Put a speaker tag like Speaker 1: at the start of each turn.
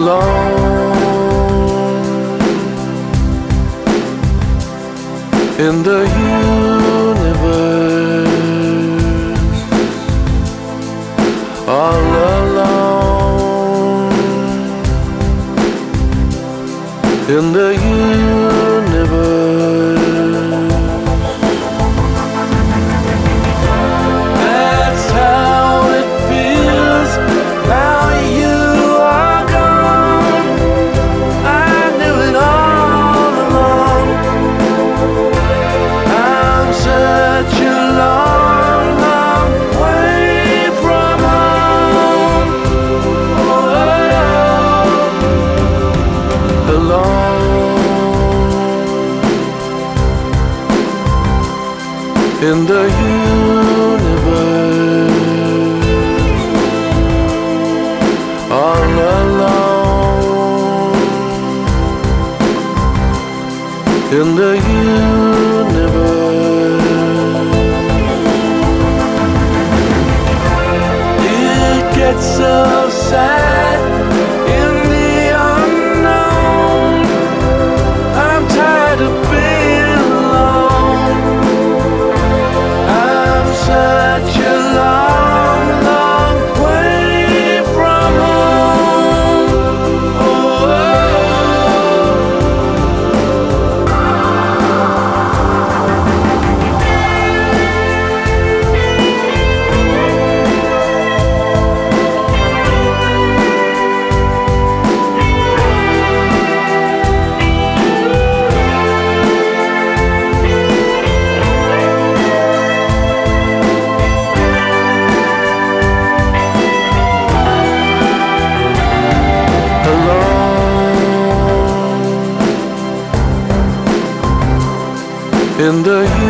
Speaker 1: alone in the universe, all alone in the universe. That's how it feels now you are gone. I knew it all along. I'm such a long, long way from home. Oh, alone in the universe, all alone in the universe. It gets so sad in the unknown. I'm tired of being alone. I'm such a long, long way from home. In the